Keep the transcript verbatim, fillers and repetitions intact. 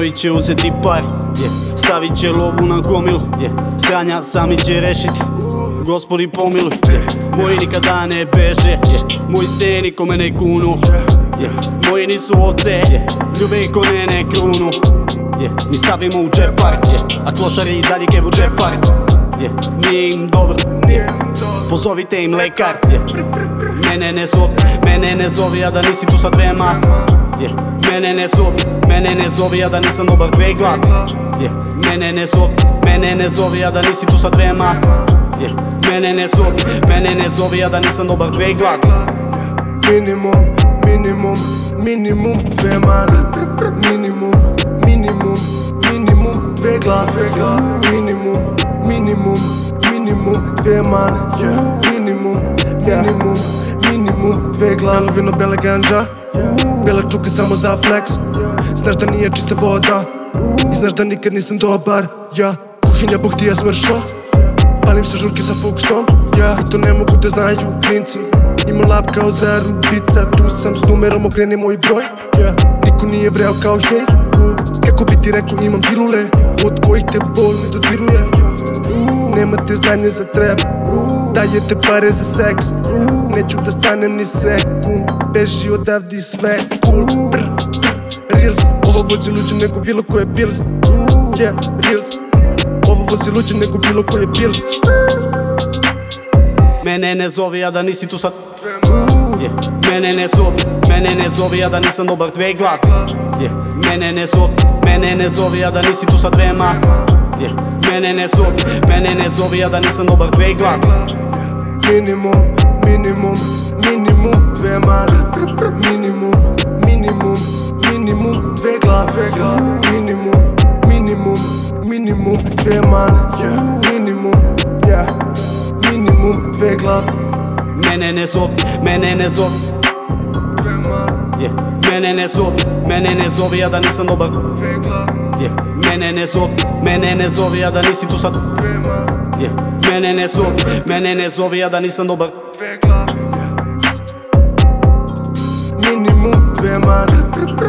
koji će uzeti par, yeah. Stavit će lovu na gomilu, yeah. Sranja sami će rešiti, Gospodi pomiluj, yeah. Moji nikada ne beže, yeah. Moji se nikome ne kunu, yeah. Moji nisu ovce, yeah. Ljube i kone ne krunu, yeah. Mi stavimo u džepar, yeah. A klošari i dalje kevu džepar, yeah. Nije im dobro, yeah. Pozovite im lekar, yeah. Mene ne zovi, mene ne zovi, a da nisi tu sa dvema, yeah. Mene ne zovi, mene ne zovi, a da nisam dobar dve glav, yeah. Mene ne zovi, mene ne zovi, a da nisi tu sa dvema, yeah. Mene ne zovi, mene ne zovi, a da nisam dobar dve glav. Minimum, minimum, minimum dve mane. Minimum, minimum, minimum dve glave. Minimum, minimum, minimum dve mane. Minimum, minimum, minimum dve glave. Belo vino, bela ganđa, bela čuka samo za flex. Znaš da nije čista voda i znaš da nikad nisam dobar, ja. Kuhinja bog ti je smršao, palim se žurke sa fuksom, ja. To ne mogu da znaju klinci, imam lap kao za rubica. Tu sam s numerom, okreni moj broj, ja. Niko nije vreo kao Hayes, kako bi ti rekao imam pilule od kojih te bol ne dodiruje. Nemate znanje za trap, dajete pare za seks. Neću da stanem ni sekund, beži odavde i sve cool. Brr, brr, reels, ovo vozi luđe nego bilo koje pills, yeah, reels. Ovo vozi luđe nego bilo koje pills. Mene ne zovi, a da nisi tu sa yeah. Mene ne zovi, mene ne zovi, a da nisam dobar dve glav, yeah. Mene ne zovi, mene ne zovi, a da nisi tu sa dvema, yeah. Mene ne zovi, mene ne zovi, a da nisam dobar dve glav. Minimum, minimum, minimum dve mane. Minimum, minimum, minimum dve glave. Minimum, minimum, minimum dve mane. Minimum, yeah. Minimum dve glave. Mene ne zovi, mene ne zovi, yeah. Mene ne zovi, mene ne zovi, a da nisam dobar, yeah. Mene ne zovi, mene ne zovi, a da nisi tu sad, yeah. Mene ne zovi, mene ne zovi, a da nisam dobar. Minimum dve mane.